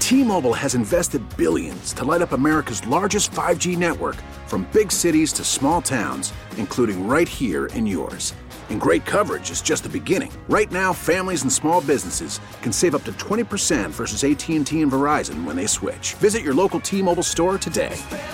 T-Mobile has invested billions to light up America's largest 5G network, from big cities to small towns, including right here in yours. And great coverage is just the beginning. Right now, families and small businesses can save up to 20% versus AT&T and Verizon when they switch. Visit your local T-Mobile store today.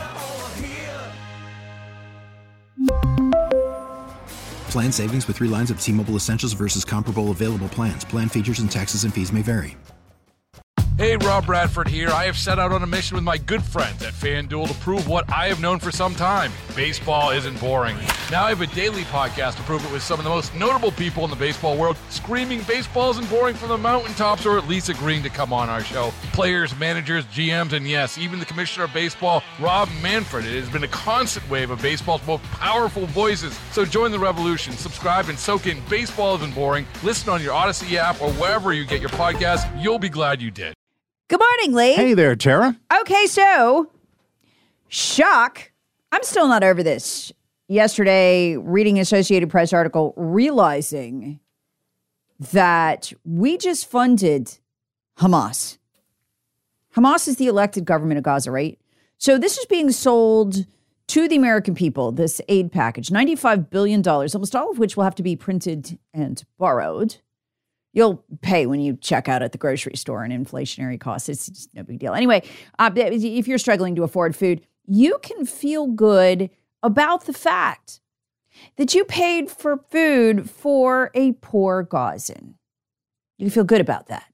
Plan savings with 3 lines of T-Mobile Essentials versus comparable available plans. Plan features and taxes and fees may vary. Hey, Rob Bradford here. I have set out on a mission with my good friends at FanDuel to prove what I have known for some time. Baseball isn't boring. Now I have a daily podcast to prove it with some of the most notable people in the baseball world, screaming baseball isn't boring from the mountaintops, or at least agreeing to come on our show. Players, managers, GMs, and yes, even the commissioner of baseball, Rob Manfred. It has been a constant wave of baseball's most powerful voices. So join the revolution. Subscribe and soak in Baseball Isn't Boring. Listen on your Odyssey app or wherever you get your podcast. You'll be glad you did. Good morning, Lee. Hey there, Tara. Okay, so, shock. I'm still not over this. Yesterday, reading an Associated Press article, realizing that we just funded Hamas. Hamas is the elected government of Gaza, right? So this is being sold to the American people, this aid package, $95 billion, almost all of which will have to be printed and borrowed. You'll pay when you check out at the grocery store and inflationary costs. It's just no big deal. Anyway, if you're struggling to afford food, you can feel good about the fact that you paid for food for a poor Gazan. You can feel good about that.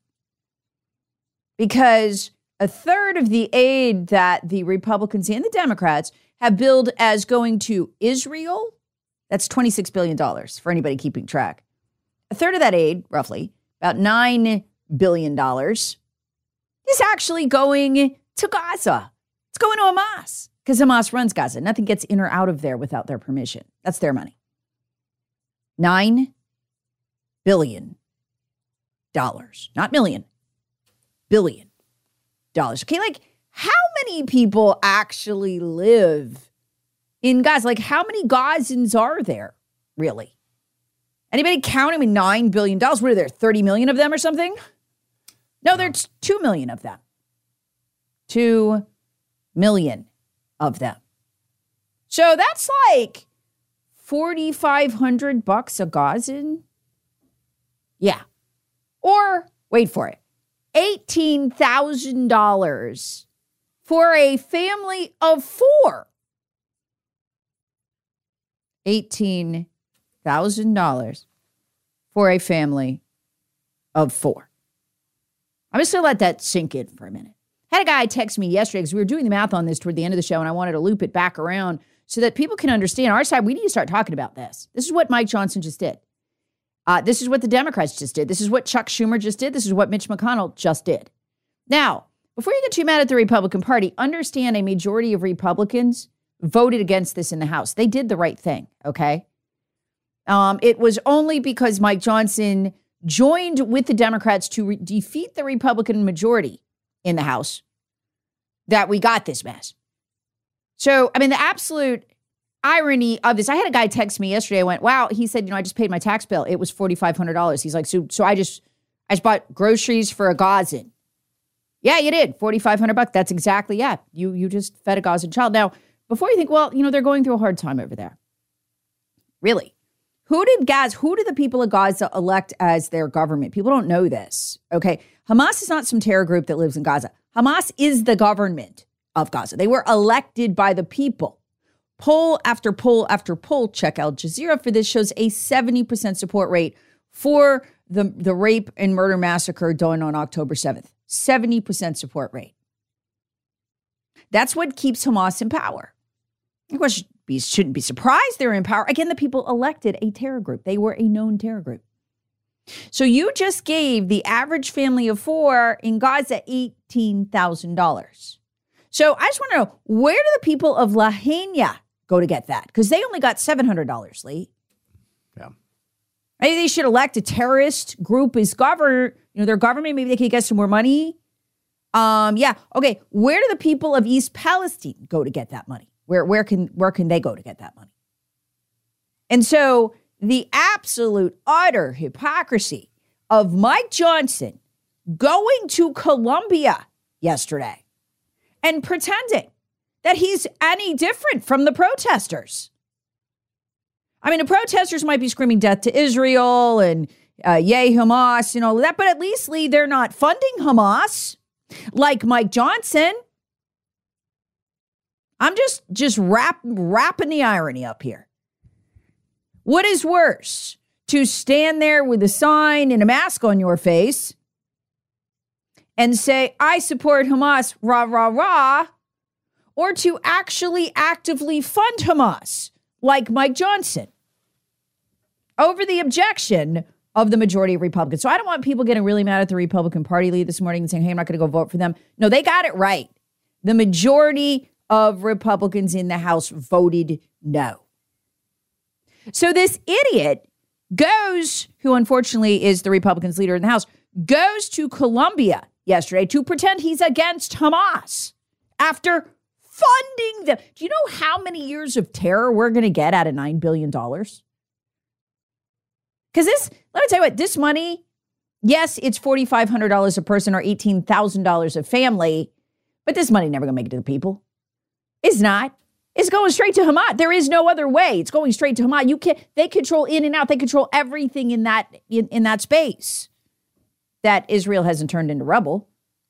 Because a third of the aid that the Republicans and the Democrats have billed as going to Israel, that's $26 billion for anybody keeping track. A third of that aid, roughly, about $9 billion, is actually going to Gaza. It's going to Hamas because Hamas runs Gaza. Nothing gets in or out of there without their permission. That's their money. $9 billion. Not million. Billion dollars. Okay, like how many people actually live in Gaza? Like how many Gazans are there, really? Anybody count them in $9 billion? What are there, 30 million of them or something? No, there's 2 million of them. 2 million of them. So that's like $4,500 a Gazan. Yeah. Or, wait for it, $18,000 for a family of 4. $18,000 for a family of 4. I'm just going to let that sink in for a minute. Had a guy text me yesterday because we were doing the math on this toward the end of the show, and I wanted to loop it back around so that people can understand. Our side, we need to start talking about this. This is what Mike Johnson just did. This is what the Democrats just did. This is what Chuck Schumer just did. This is what Mitch McConnell just did. Now, before you get too mad at the Republican Party, understand a majority of Republicans voted against this in the House. They did the right thing, okay? It was only because Mike Johnson joined with the Democrats to defeat the Republican majority in the House that we got this mess. So, I mean, the absolute irony of this, I had a guy text me yesterday. I went, wow. He said, I just paid my tax bill. It was $4,500. He's like, so I just bought groceries for a Gazan. Yeah, you did. $4,500. That's exactly, yeah. You just fed a Gazan child. Now, before you think, well, they're going through a hard time over there. Really? Who did the people of Gaza elect as their government? People don't know this, okay? Hamas is not some terror group that lives in Gaza. Hamas is the government of Gaza. They were elected by the people. Poll after poll after poll, check Al Jazeera for this, shows a 70% support rate for the rape and murder massacre done on October 7th. 70% support rate. That's what keeps Hamas in power. Of course, you shouldn't be surprised they're in power. Again, the people elected a terror group. They were a known terror group. So you just gave the average family of 4 in Gaza $18,000. So I just want to know, where do the people of Lahaina go to get that? Because they only got $700, Lee. Yeah. Maybe they should elect a terrorist group as governor, their government. Maybe they could get some more money. Yeah. Okay. Where do the people of East Palestine go to get that money? Where can they go to get that money? And so the absolute utter hypocrisy of Mike Johnson going to Colombia yesterday and pretending that he's any different from the protesters. I mean, the protesters might be screaming death to Israel and yay Hamas and all of that, but at least, Lee, they're not funding Hamas like Mike Johnson. I'm just wrapping the irony up here. What is worse, to stand there with a sign and a mask on your face and say, I support Hamas, rah, rah, rah, or to actually actively fund Hamas like Mike Johnson over the objection of the majority of Republicans? So I don't want people getting really mad at the Republican Party lead this morning and saying, hey, I'm not going to go vote for them. No, they got it right. The majority of Republicans in the House voted no. So this idiot goes, who unfortunately is the Republicans' leader in the House, goes to Colombia yesterday to pretend he's against Hamas after funding them. Do you know how many years of terror we're going to get out of $9 billion? Because this, let me tell you what, this money, yes, it's $4,500 a person or $18,000 a family, but this money never going to make it to the people. It's not. It's going straight to Hamas. There is no other way. It's going straight to Hamas. You can't. They control in and out. They control everything in that space that Israel hasn't turned into rubble.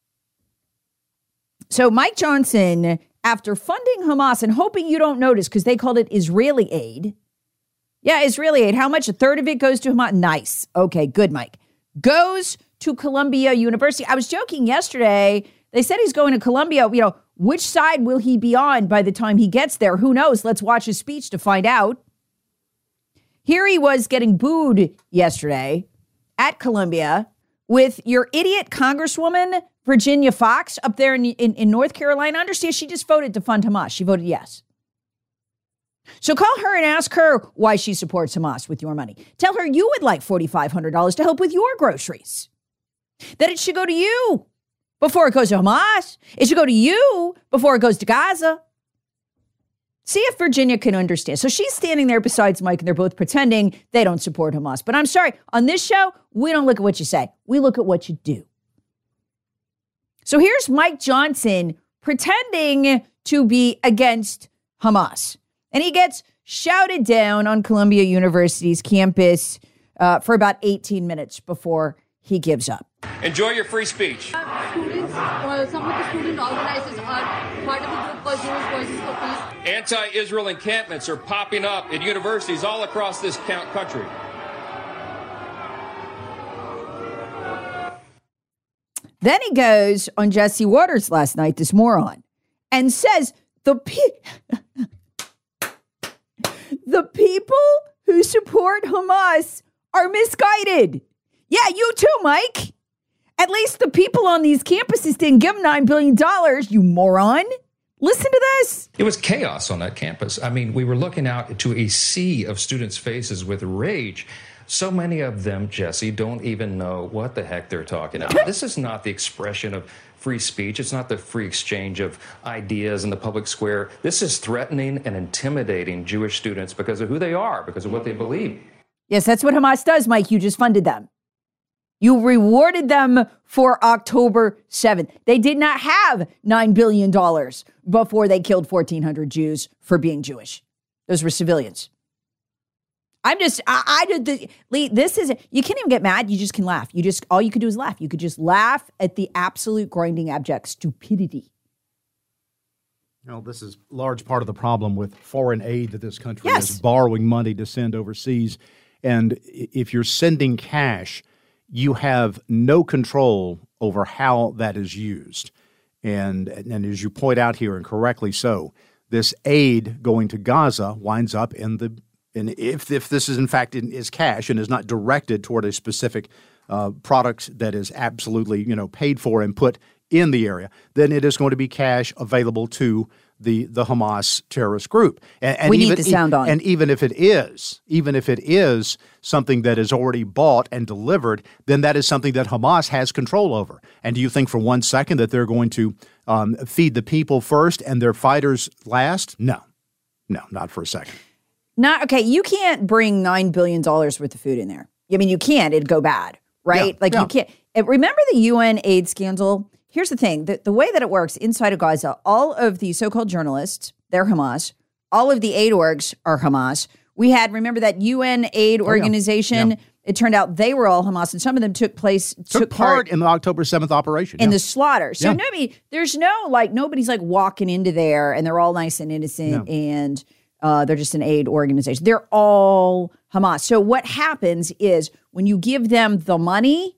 So Mike Johnson, after funding Hamas and hoping you don't notice because they called it Israeli aid. Yeah, Israeli aid. How much? A third of it goes to Hamas. Nice. Okay, good, Mike. Goes to Columbia University. I was joking yesterday. They said he's going to Columbia. You know, which side will he be on by the time he gets there? Who knows? Let's watch his speech to find out. Here he was getting booed yesterday at Columbia with your idiot Congresswoman, Virginia Fox, up there in North Carolina. Understand, she just voted to fund Hamas. She voted yes. So call her and ask her why she supports Hamas with your money. Tell her you would like $4,500 to help with your groceries. That it should go to you before it goes to Hamas. It should go to you before it goes to Gaza. See if Virginia can understand. So she's standing there besides Mike, and they're both pretending they don't support Hamas. But I'm sorry, on this show, we don't look at what you say. We look at what you do. So here's Mike Johnson pretending to be against Hamas. And he gets shouted down on Columbia University's campus for about 18 minutes before he gives up. Enjoy your free speech. Some of the student organizers are part of the group called Jewish Voices for Peace. Anti-Israel encampments are popping up at universities all across this country. Then he goes on Jesse Waters last night, this moron, and says the people who support Hamas are misguided. Yeah, you too, Mike. At least the people on these campuses didn't give them $9 billion, you moron. Listen to this. It was chaos on that campus. I mean, we were looking out to a sea of students' faces with rage. So many of them, Jesse, don't even know what the heck they're talking about. This is not the expression of free speech. It's not the free exchange of ideas in the public square. This is threatening and intimidating Jewish students because of who they are, because of what they believe. Yes, that's what Hamas does, Mike. You just funded them. You rewarded them for October 7th. They did not have $9 billion before they killed 1,400 Jews for being Jewish. Those were civilians. Lee, this is, you can't even get mad. You just can laugh. All you could do is laugh. You could just laugh at the absolute grinding abject stupidity. You know, this is a large part of the problem with foreign aid that this country is borrowing money to send overseas. And if you're sending cash, you have no control over how that is used. And as you point out here, and correctly so, this aid going to Gaza winds up and if this is in fact is cash and is not directed toward a specific product that is absolutely, paid for and put in the area, then it is going to be cash available to the Hamas terrorist group. And we need the sound on. And even if it is something that is already bought and delivered, then that is something that Hamas has control over. And do you think for 1 second that they're going to feed the people first and their fighters last? No, not for a second. You can't bring $9 billion worth of food in there. I mean, you can't. It'd go bad, right? Yeah. You can't. Remember the UN aid scandal? here's the thing. The way that it works inside of Gaza, all of the so-called journalists, they're Hamas. All of the aid orgs are Hamas. We had, remember that UN aid organization? Yeah. It turned out they were all Hamas, and some of them took part in the October 7th operation. In the slaughter. So there's nobody's like walking into there and they're all nice and innocent and they're just an aid organization. They're all Hamas. So what happens is when you give them the money,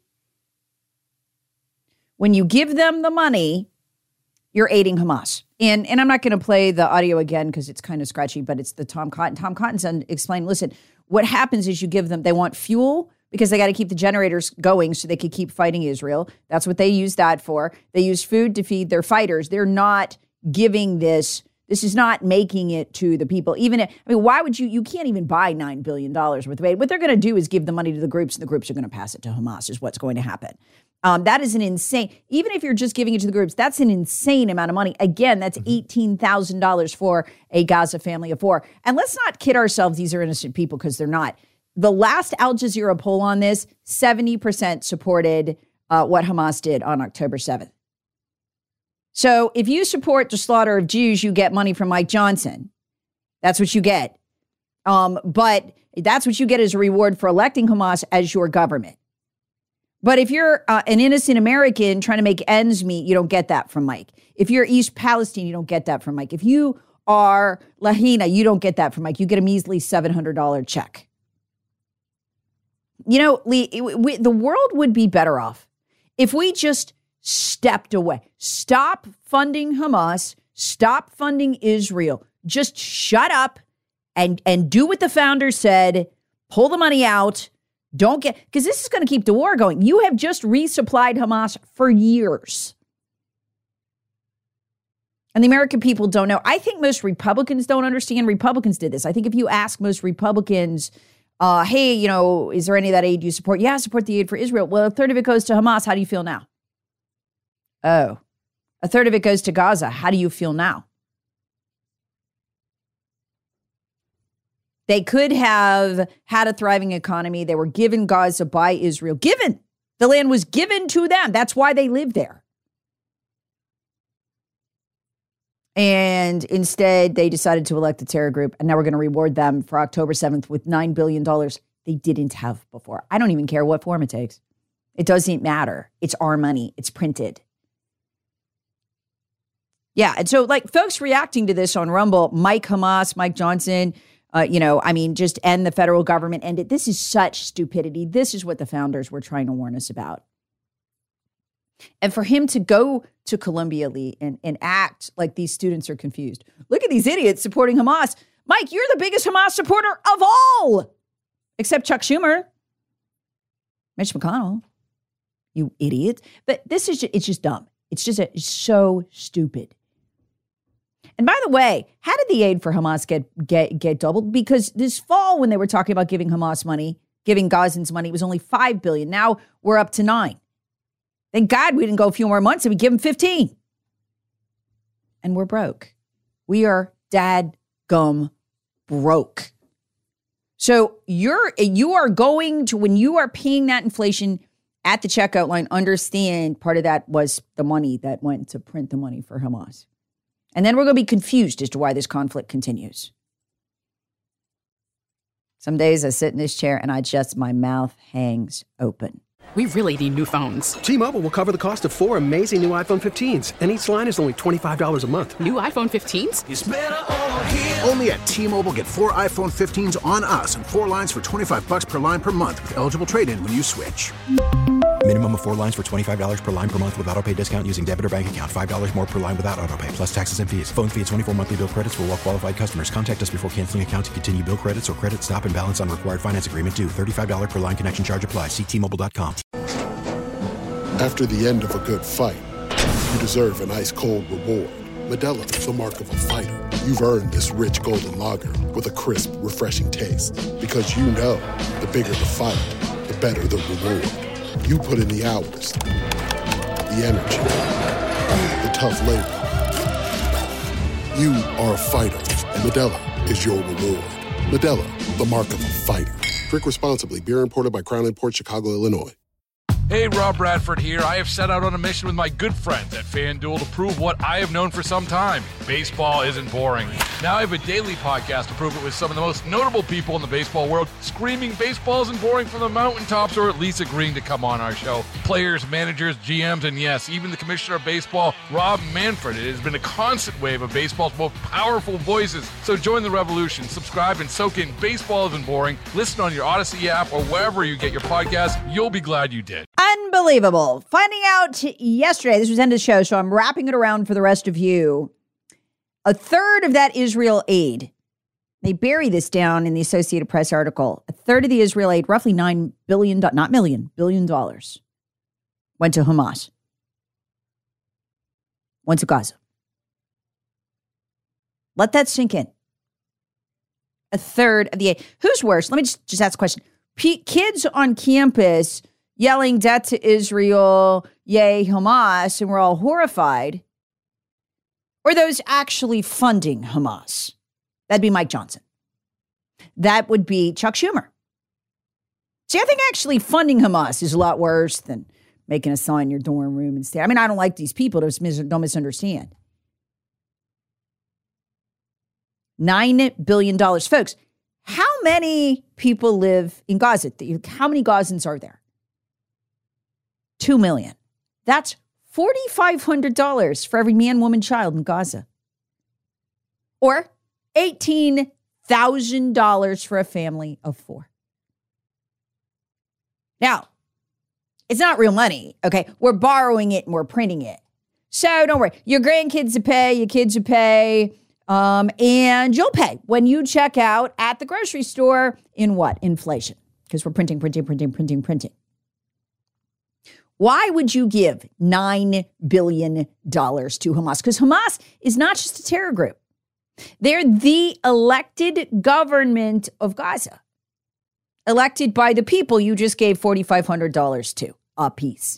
you're aiding Hamas. And I'm not going to play the audio again because it's kind of scratchy, but it's the Tom Cotton. Tom Cotton's explained, listen, what happens is you give them, they want fuel because they got to keep the generators going so they could keep fighting Israel. That's what they use that for. They use food to feed their fighters. They're not giving this is not making it to the people. Why would you can't even buy $9 billion worth of aid. What they're going to do is give the money to the groups and the groups are going to pass it to Hamas is what's going to happen. That is an insane, even if you're just giving it to the groups, that's an insane amount of money. Again, that's $18,000 for a Gaza family of 4. And let's not kid ourselves, these are innocent people because they're not. The last Al Jazeera poll on this, 70% supported what Hamas did on October 7th. So if you support the slaughter of Jews, you get money from Mike Johnson. That's what you get. But that's what you get as a reward for electing Hamas as your government. But if you're an innocent American trying to make ends meet, you don't get that from Mike. If you're East Palestine, you don't get that from Mike. If you are Lahaina, you don't get that from Mike. You get a measly $700 check. You know, Lee, the world would be better off if we just stepped away. Stop funding Hamas. Stop funding Israel. Just shut up and do what the founders said. Pull the money out. Because this is going to keep the war going. You have just resupplied Hamas for years. And the American people don't know. I think most Republicans don't understand. Republicans did this. I think if you ask most Republicans, hey, is there any of that aid you support? Yeah, I support the aid for Israel. Well, a third of it goes to Hamas. How do you feel now? Oh, a third of it goes to Gaza. How do you feel now? They could have had a thriving economy. They were given Gaza by Israel. Given. The land was given to them. That's why they live there. And instead, they decided to elect a terror group. And now we're going to reward them for October 7th with $9 billion they didn't have before. I don't even care what form it takes. It doesn't matter. It's our money. It's printed. Yeah. And so folks reacting to this on Rumble, Mike Hamas, Mike Johnson, just end the federal government, end it. This is such stupidity. This is what the founders were trying to warn us about. And for him to go to Columbia, Lee, and act like these students are confused. Look at these idiots supporting Hamas. Mike, you're the biggest Hamas supporter of all, except Chuck Schumer, Mitch McConnell, you idiot. But it's just dumb. It's so stupid. And by the way, how did the aid for Hamas get doubled? Because this fall, when they were talking about giving Hamas money, giving Gazans money, it was only $5 billion. Now we're up to $9 billion. Thank God we didn't go a few more months and we give them 15. And we're broke. We are dadgum broke. So you are going to, when you are paying that inflation at the checkout line, understand part of that was the money that went to print the money for Hamas. And then we're going to be confused as to why this conflict continues. Some days I sit in this chair and my mouth hangs open. We really need new phones. T-Mobile will cover the cost of 4 amazing new iPhone 15s, and each line is only $25 a month. New iPhone 15s? It's better over here. Only at T-Mobile, get 4 iPhone 15s on us and 4 lines for $25 per line per month with eligible trade-in when you switch. Minimum of 4 lines for $25 per line per month with autopay discount using debit or bank account. $5 more per line without autopay, plus taxes and fees. Phone fee at 24 monthly bill credits for well-qualified customers. Contact us before canceling account to continue bill credits or credit stop and balance on required finance agreement due. $35 per line connection charge applies. See T-Mobile.com. After the end of a good fight, you deserve an ice-cold reward. Modelo is the mark of a fighter. You've earned this rich golden lager with a crisp, refreshing taste. Because you know, the bigger the fight, the better the reward. You put in the hours, the energy, the tough labor. You are a fighter, and Modelo is your reward. Modelo, the mark of a fighter. Drink responsibly. Beer imported by Crown Imports, Chicago, Illinois. Hey, Rob Bradford here. I have set out on a mission with my good friends at FanDuel to prove what I have known for some time. Baseball isn't boring. Now I have a daily podcast to prove it with some of the most notable people in the baseball world, screaming baseball isn't boring from the mountaintops, or at least agreeing to come on our show. Players, managers, GMs, and yes, even the commissioner of baseball, Rob Manfred. It has been a constant wave of baseball's most powerful voices. So join the revolution. Subscribe and soak in Baseball Isn't Boring. Listen on your Odyssey app or wherever you get your podcasts. You'll be glad you did. Unbelievable. Finding out yesterday, this was the end of the show, so I'm wrapping it around for the rest of you. A third of that Israel aid, they bury this down in the Associated Press article. A third of the Israel aid, roughly $9 billion, not million, $1 billion, went to Hamas. Went to Gaza. Let that sink in. A third of the aid. Who's worse? Let me just ask a question. Kids on campus yelling death to Israel, yay Hamas, and we're all horrified. Or those actually funding Hamas? That'd be Mike Johnson. That would be Chuck Schumer. See, I think actually funding Hamas is a lot worse than making a sign in your dorm room and stay. I mean, I don't like these people. Don't misunderstand. $9 billion. Folks, how many people live in Gaza? How many Gazans are there? 2 million. That's $4,500 for every man, woman, child in Gaza. Or $18,000 for a family of 4. Now, it's not real money, okay? We're borrowing it and we're printing it. So don't worry. Your grandkids will pay, your kids will pay, and you'll pay when you check out at the grocery store in what? Inflation. Because we're printing. Why would you give $9 billion to Hamas? Because Hamas is not just a terror group. They're the elected government of Gaza. Elected by the people you just gave $4,500 to a piece.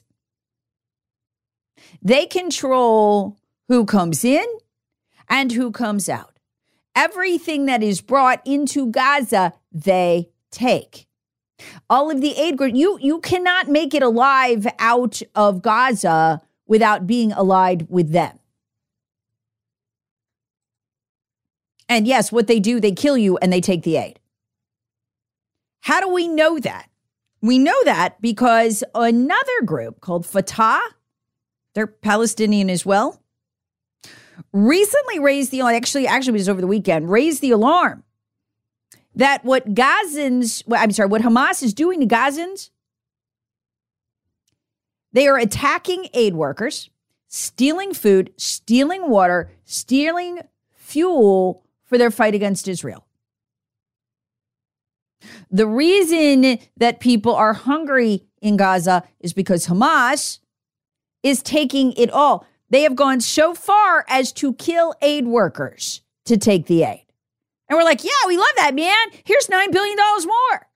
They control who comes in and who comes out. Everything that is brought into Gaza, they take. All of the aid, you cannot make it alive out of Gaza without being allied with them. And yes, what they do, they kill you and they take the aid. How do we know that? We know that because another group called Fatah, they're Palestinian as well, recently raised the, actually it was over the weekend, raised the alarm that what Hamas is doing to Gazans, they are attacking aid workers, stealing food, stealing water, stealing fuel for their fight against Israel. The reason that people are hungry in Gaza is because Hamas is taking it all. They have gone so far as to kill aid workers to take the aid. And we're like, yeah, we love that, man. Here's $9 billion more.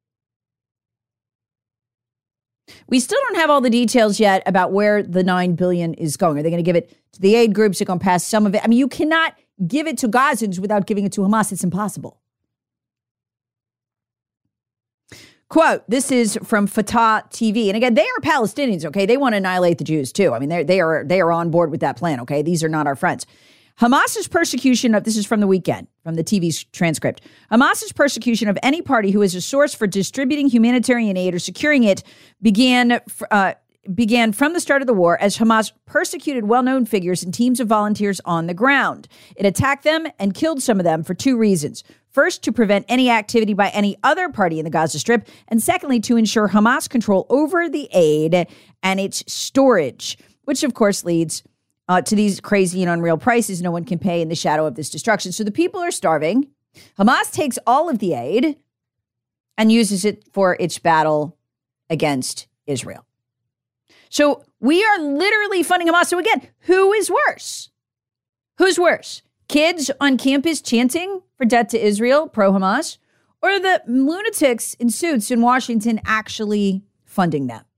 We still don't have all the details yet about where the $9 billion is going. Are they going to give it to the aid groups? They're going to pass some of it. I mean, you cannot give it to Gazans without giving it to Hamas. It's impossible. Quote, this is from Fatah TV. And again, they are Palestinians, okay? They want to annihilate the Jews too. I mean, they are on board with that plan, okay? These are not our friends. Hamas's persecution of, this is from the weekend, from the TV's transcript. Hamas's persecution of any party who is a source for distributing humanitarian aid or securing it began from the start of the war as Hamas persecuted well-known figures and teams of volunteers on the ground. It attacked them and killed some of them for 2 reasons. First, to prevent any activity by any other party in the Gaza Strip. And secondly, to ensure Hamas control over the aid and its storage, which of course leads to these crazy and unreal prices no one can pay in the shadow of this destruction. So the people are starving. Hamas takes all of the aid and uses it for its battle against Israel. So we are literally funding Hamas. So again, who is worse? Who's worse? Kids on campus chanting for death to Israel, pro-Hamas, or the lunatics in suits in Washington actually funding them?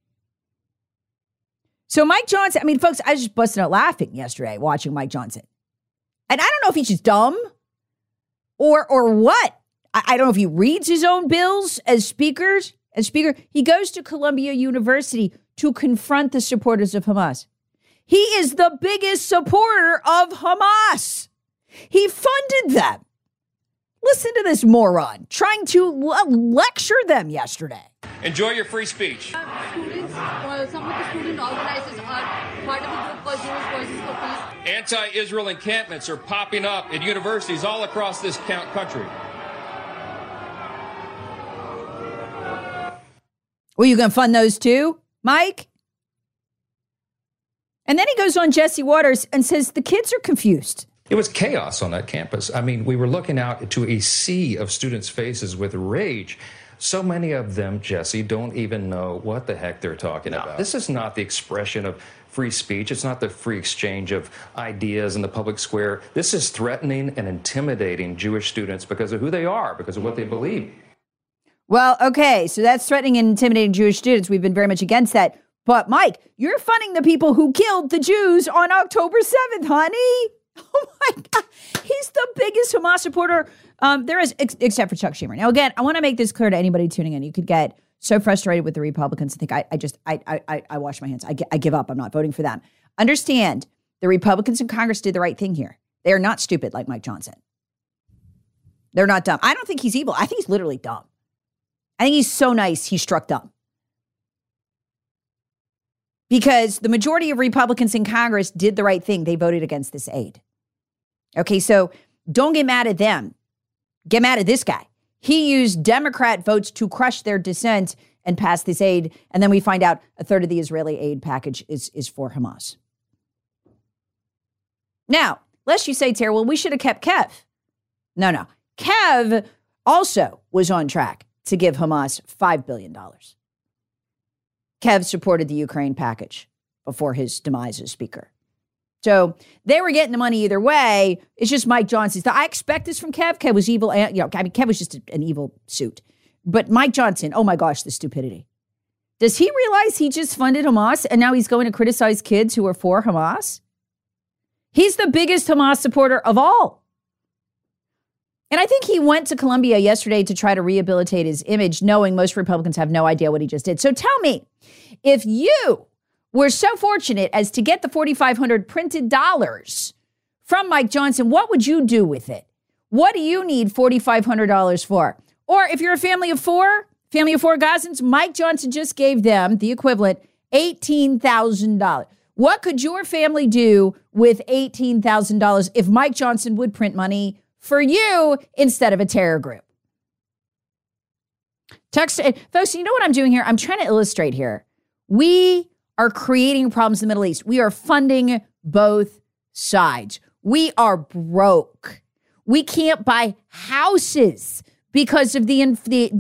So Mike Johnson, I mean, folks, I just busted out laughing yesterday watching Mike Johnson. And I don't know if he's just dumb or what. I don't know if he reads his own bills as speakers. as speaker. He goes to Columbia University to confront the supporters of Hamas. He is the biggest supporter of Hamas. He funded them. Listen to this moron trying to lecture them yesterday. Enjoy your free speech. Students, some of the student organizers are part of the group called Jewish Voices for Peace. Anti-Israel encampments are popping up at universities all across this country. Well, you going to fund those too, Mike? And then he goes on Jesse Waters and says the kids are confused. It was chaos on that campus. I mean, we were looking out to a sea of students' faces with rage. So many of them, Jesse, don't even know what the heck they're talking about. This is not the expression of free speech. It's not the free exchange of ideas in the public square. This is threatening and intimidating Jewish students because of who they are, because of what they believe. Well, okay, so that's threatening and intimidating Jewish students. We've been very much against that. But, Mike, you're funding the people who killed the Jews on October 7th, honey. Oh, my God. He's the biggest Hamas supporter there is, except for Chuck Schumer. Now, again, I want to make this clear to anybody tuning in. You could get so frustrated with the Republicans and think, I wash my hands. I give up. I'm not voting for them. Understand, the Republicans in Congress did the right thing here. They are not stupid like Mike Johnson. They're not dumb. I don't think he's evil. I think he's literally dumb. I think he's so nice, he struck dumb. Because the majority of Republicans in Congress did the right thing. They voted against this aid. Okay, so don't get mad at them. Get mad at this guy. He used Democrat votes to crush their dissent and pass this aid. And then we find out a third of the Israeli aid package is for Hamas. Now, lest you say, Tara, well, we should have kept Kev. No. Kev also was on track to give Hamas $5 billion. Kev supported the Ukraine package before his demise as speaker. So they were getting the money either way. It's just Mike Johnson's. I expect this from Kev. Kev was evil. Kev was just an evil suit. But Mike Johnson, oh my gosh, the stupidity. Does he realize he just funded Hamas and now he's going to criticize kids who are for Hamas? He's the biggest Hamas supporter of all. And I think he went to Columbia yesterday to try to rehabilitate his image, knowing most Republicans have no idea what he just did. So tell me, if you were so fortunate as to get the 4,500 printed dollars from Mike Johnson, what would you do with it? What do you need $4,500 for? Or if you're a family of four Gazans, Mike Johnson just gave them the equivalent $18,000. What could your family do with $18,000 if Mike Johnson would print money for you instead of a terror group? Text, folks, you know what I'm doing here? I'm trying to illustrate here. We are creating problems in the Middle East. We are funding both sides. We are broke. We can't buy houses because of the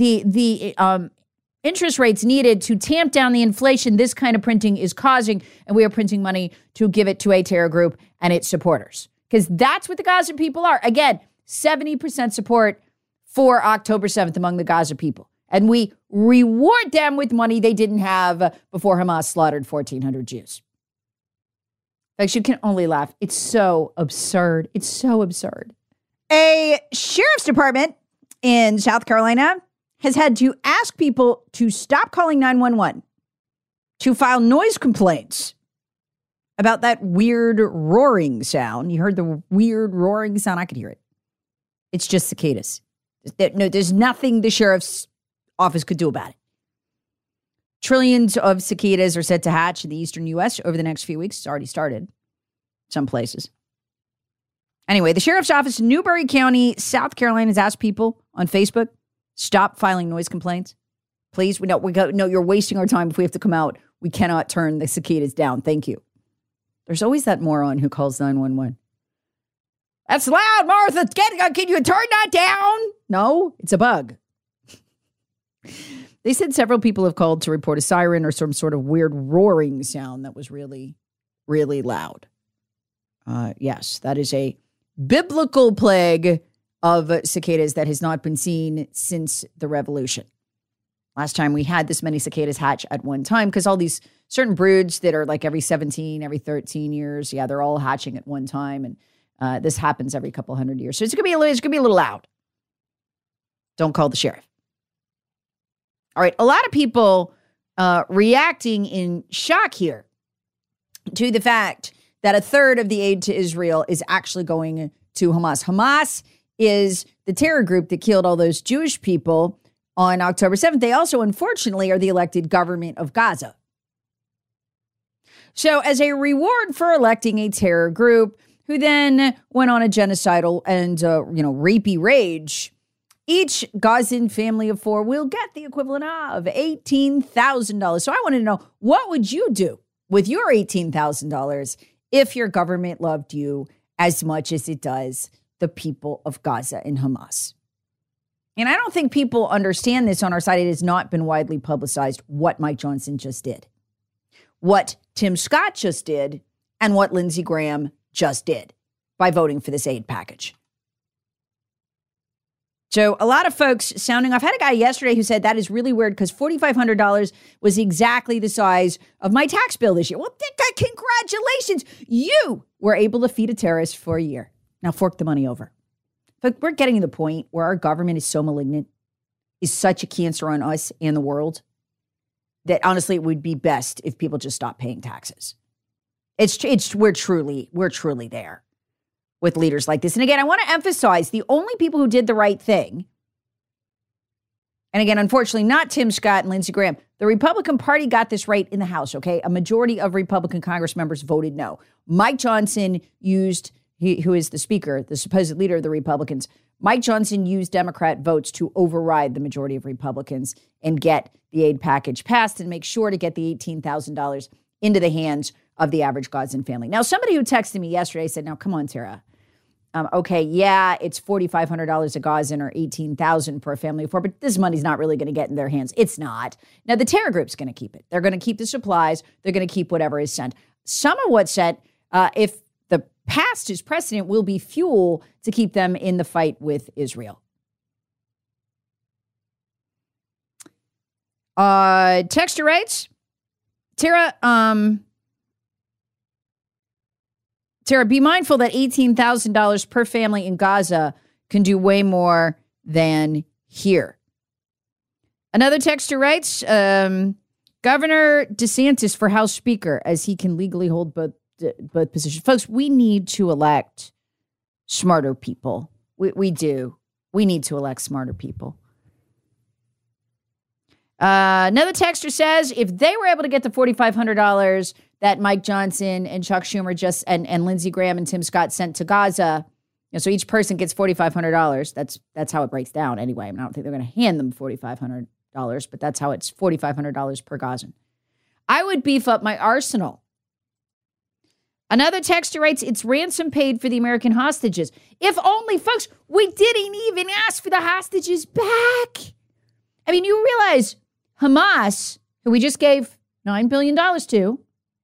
interest rates needed to tamp down the inflation this kind of printing is causing, and we are printing money to give it to a terror group and its supporters. Because that's what the Gaza people are. Again, 70% support for October 7th among the Gaza people. And we reward them with money they didn't have before Hamas slaughtered 1,400 Jews. Like, you can only laugh. It's so absurd. It's so absurd. A sheriff's department in South Carolina has had to ask people to stop calling 911 to file noise complaints about that weird roaring sound. You heard the weird roaring sound? I could hear it. It's just cicadas. No, there's nothing the sheriff's office could do about it. Trillions of cicadas are set to hatch in the eastern U.S. over the next few weeks. It's already started some places. Anyway, the sheriff's office in Newberry County, South Carolina, has asked people on Facebook, stop filing noise complaints. Please, no, you're wasting our time. If we have to come out, we cannot turn the cicadas down. Thank you. There's always that moron who calls 911. That's loud, Martha. Can you turn that down? No, it's a bug. They said several people have called to report a siren or some sort of weird roaring sound that was really, really loud. Yes, that is a biblical plague of cicadas that has not been seen since the revolution. Last time we had this many cicadas hatch at one time, because all these certain broods that are like every 17, every 13 years, they're all hatching at one time. And this happens every couple hundred years. So it's going to be a little loud. Don't call the sheriff. All right, a lot of people reacting in shock here to the fact that a third of the aid to Israel is actually going to Hamas. Hamas is the terror group that killed all those Jewish people on October 7th. They also, unfortunately, are the elected government of Gaza. So as a reward for electing a terror group who then went on a genocidal and, rapey rage, each Gazan family of 4 will get the equivalent of $18,000. So I want to know, what would you do with your $18,000 if your government loved you as much as it does the people of Gaza and Hamas? And I don't think people understand this on our side. It has not been widely publicized what Mike Johnson just did, what Tim Scott just did, and what Lindsey Graham just did by voting for this aid package. So a lot of folks sounding off. I had a guy yesterday who said that is really weird because $4,500 was exactly the size of my tax bill this year. Well, congratulations. You were able to feed a terrorist for a year. Now fork the money over. But we're getting to the point where our government is so malignant, is such a cancer on us and the world, that honestly it would be best if people just stop paying taxes. We're truly there with leaders like this. And again, I want to emphasize the only people who did the right thing, and again, unfortunately, not Tim Scott and Lindsey Graham. The Republican Party got this right in the House, okay? A majority of Republican Congress members voted no. Mike Johnson used, who is the speaker, the supposed leader of the Republicans, Mike Johnson used Democrat votes to override the majority of Republicans and get the aid package passed and make sure to get the $18,000 into the hands of the average Gazan family. Now, somebody who texted me yesterday said, now, come on, Tara. Okay, yeah, it's $4,500 a Gazan or $18,000 per family of 4, but this money's not really going to get in their hands. It's not. Now, the terror group's going to keep it. They're going to keep the supplies. They're going to keep whatever is sent. Some of what's sent, if the past is precedent, will be fuel to keep them in the fight with Israel. Texter writes, Tara, be mindful that $18,000 per family in Gaza can do way more than here. Another texter writes, Governor DeSantis for House Speaker, as he can legally hold both positions. Folks, we need to elect smarter people. We do. We need to elect smarter people. Another texter says, if they were able to get the $4,500 that Mike Johnson and Chuck Schumer and Lindsey Graham and Tim Scott sent to Gaza, so each person gets $4,500. That's how it breaks down anyway. I don't think they're going to hand them $4,500, but that's how it's $4,500 per Gazan. I would beef up my arsenal. Another texter writes, it's ransom paid for the American hostages. If only, folks, we didn't even ask for the hostages back. I mean, you realize Hamas, who we just gave $9 billion to,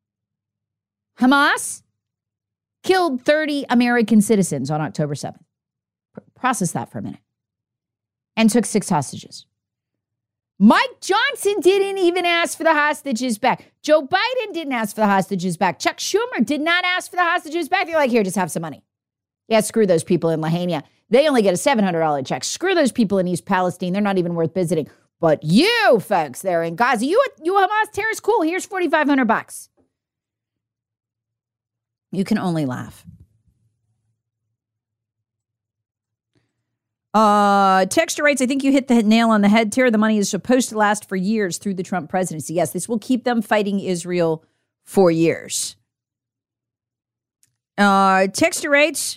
Hamas killed 30 American citizens on October 7th. Process that for a minute. And took 6 hostages. Mike Johnson didn't even ask for the hostages back. Joe Biden didn't ask for the hostages back. Chuck Schumer did not ask for the hostages back. They're like, here, just have some money. Yeah, screw those people in Lahaina. They only get a $700 check. Screw those people in East Palestine. They're not even worth visiting. But you folks there in Gaza, you Hamas terrorists, cool. Here's $4,500. You can only laugh. Texter writes, I think you hit the nail on the head, Tara. The money is supposed to last for years through the Trump presidency. Yes, this will keep them fighting Israel for years. Texter writes,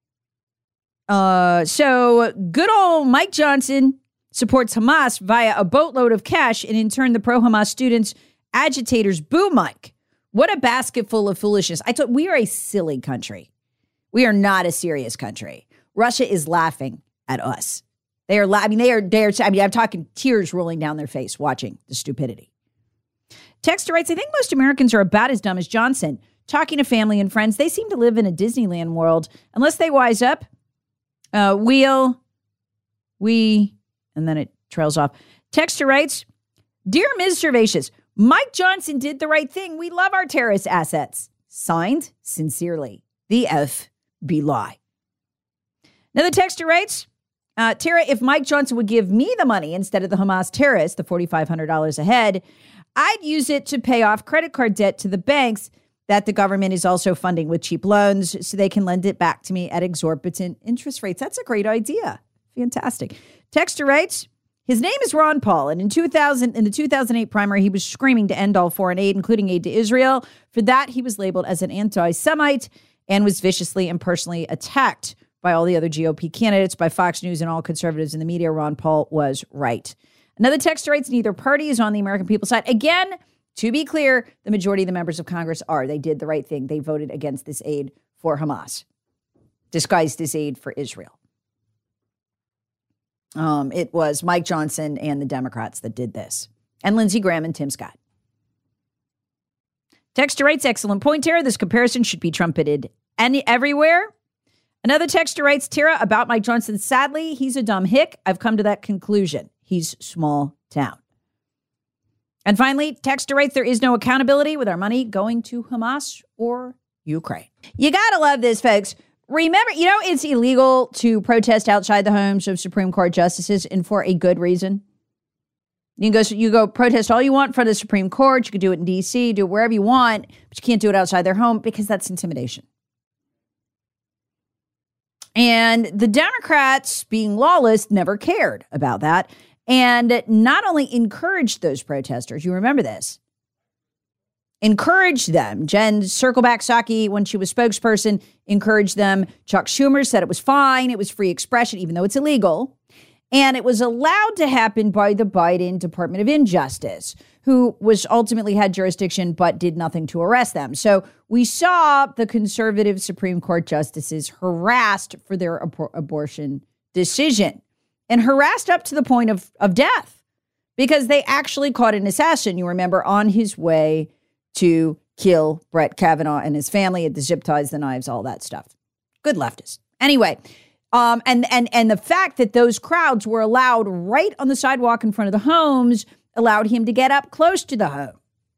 so good old Mike Johnson supports Hamas via a boatload of cash, and in turn, the pro-Hamas students, agitators boo Mike. What a basket full of foolishness. I thought we are a silly country. We are not a serious country. Russia is laughing at us. They are, I'm talking tears rolling down their face watching the stupidity. Texter writes, I think most Americans are about as dumb as Johnson. Talking to family and friends, they seem to live in a Disneyland world. Unless they wise up, and then it trails off. Texter writes, Dear Ms. Servatius, Mike Johnson did the right thing. We love our terrorist assets. Signed, sincerely, the FBI. Another texter writes, Tara, if Mike Johnson would give me the money instead of the Hamas terrorists, the $4,500 a head, I'd use it to pay off credit card debt to the banks that the government is also funding with cheap loans so they can lend it back to me at exorbitant interest rates. That's a great idea. Fantastic. Texter writes, his name is Ron Paul, and in the 2008 primary, he was screaming to end all foreign aid, including aid to Israel. For that, he was labeled as an anti-Semite and was viciously and personally attacked by all the other GOP candidates, by Fox News and all conservatives in the media. Ron Paul was right. Another texter writes, neither party is on the American people's side. Again, to be clear, the majority of the members of Congress are. They did the right thing. They voted against this aid for Hamas, disguised as aid for Israel. It was Mike Johnson and the Democrats that did this, and Lindsey Graham and Tim Scott. Texter writes, excellent point, Tara. This comparison should be trumpeted everywhere. Another texter writes, Tara, about Mike Johnson, sadly, he's a dumb hick. I've come to that conclusion. He's small town. And finally, texter writes, there is no accountability with our money going to Hamas or Ukraine. You got to love this, folks. Remember, it's illegal to protest outside the homes of Supreme Court justices, and for a good reason. You go protest all you want in front of the Supreme Court. You can do it in D.C., do it wherever you want, but you can't do it outside their home because that's intimidation. And the Democrats, being lawless, never cared about that, and not only encouraged those protesters, you remember this, encouraged them. Jen Circleback Psaki, when she was spokesperson, encouraged them. Chuck Schumer said it was fine. It was free expression, even though it's illegal. And it was allowed to happen by the Biden Department of Injustice, who was ultimately had jurisdiction but did nothing to arrest them. So we saw the conservative Supreme Court justices harassed for their abortion decision, and harassed up to the point of death, because they actually caught an assassin, you remember, on his way to kill Brett Kavanaugh and his family, at the zip ties, the knives, all that stuff. Good leftists. Anyway, and the fact that those crowds were allowed right on the sidewalk in front of the homes allowed him to get up close to the home.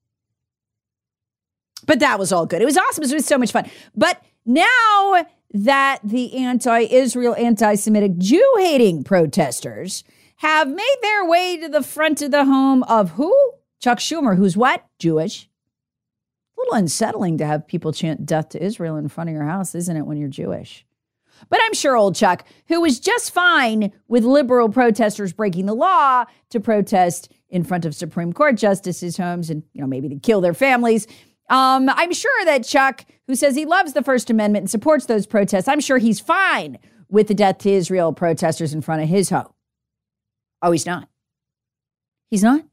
But that was all good. It was awesome. It was so much fun. But now that the anti-Israel, anti-Semitic, Jew-hating protesters have made their way to the front of the home of who? Chuck Schumer, who's what? Jewish. A little unsettling to have people chant death to Israel in front of your house, isn't it, when you're Jewish? But I'm sure old Chuck, who was just fine with liberal protesters breaking the law to protest in front of Supreme Court justices' homes and, maybe to kill their families. I'm sure that Chuck, who says he loves the First Amendment and supports those protests, I'm sure he's fine with the death to Israel protesters in front of his home. Oh, he's not. He's not?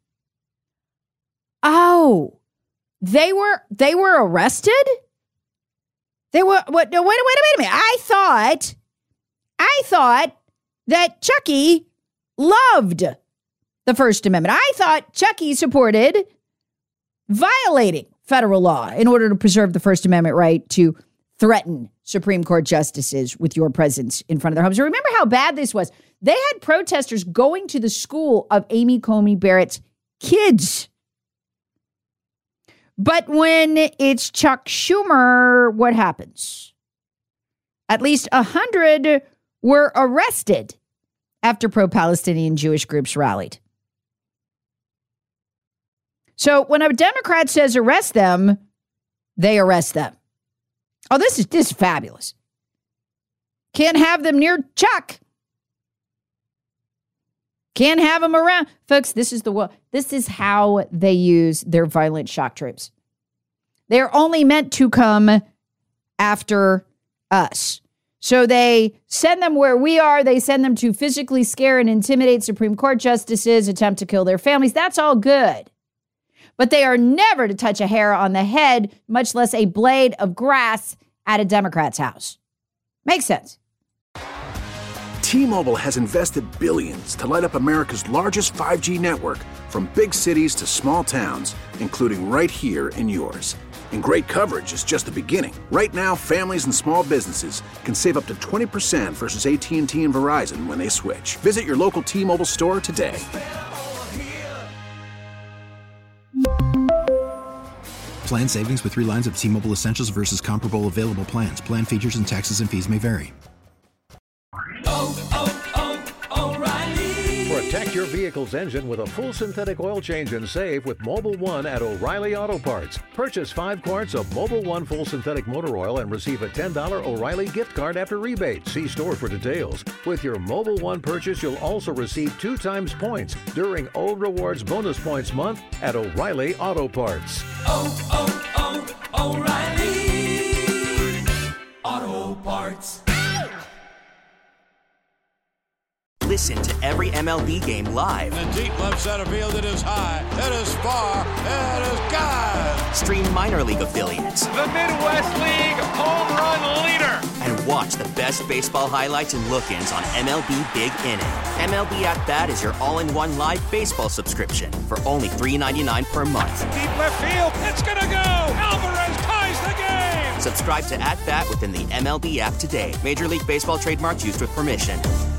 Oh, they were arrested? They were, what? No, wait a minute. I thought that Chucky loved the First Amendment. I thought Chucky supported violating federal law in order to preserve the First Amendment right to threaten Supreme Court justices with your presence in front of their homes. Remember how bad this was? They had protesters going to the school of Amy Coney Barrett's kids. But when it's Chuck Schumer, what happens? At least 100 were arrested after pro-Palestinian Jewish groups rallied. So when a Democrat says arrest them, they arrest them. Oh, this is fabulous. Can't have them near Chuck. Can't have them around. Folks, this is how they use their violent shock troops. They're only meant to come after us. So they send them where we are. They send them to physically scare and intimidate Supreme Court justices, attempt to kill their families. That's all good. But they are never to touch a hair on the head, much less a blade of grass at a Democrat's house. Makes sense. T-Mobile has invested billions to light up America's largest 5G network, from big cities to small towns, including right here in yours. And great coverage is just the beginning. Right now, families and small businesses can save up to 20% versus AT&T and Verizon when they switch. Visit your local T-Mobile store today. Plan savings with 3 lines of T-Mobile Essentials versus comparable available plans. Plan features and taxes and fees may vary. your vehicle's engine with a full synthetic oil change and save with Mobil 1 at O'Reilly Auto Parts. Purchase 5 quarts of Mobil 1 full synthetic motor oil and receive a $10 O'Reilly gift card after rebate. See store for details. With your Mobil 1 purchase, you'll also receive 2 times points during O Rewards Bonus Points Month at O'Reilly Auto Parts. O'Reilly Auto Parts. Listen to every MLB game live. In the deep left center field, it is high, it is far, it is gone. Stream minor league affiliates. The Midwest League home run leader. And watch the best baseball highlights and look-ins on MLB Big Inning. MLB At Bat is your all-in-one live baseball subscription for only $3.99 per month. Deep left field, it's gonna go. Alvarez ties the game. Subscribe to At Bat within the MLB app today. Major League Baseball trademarks used with permission.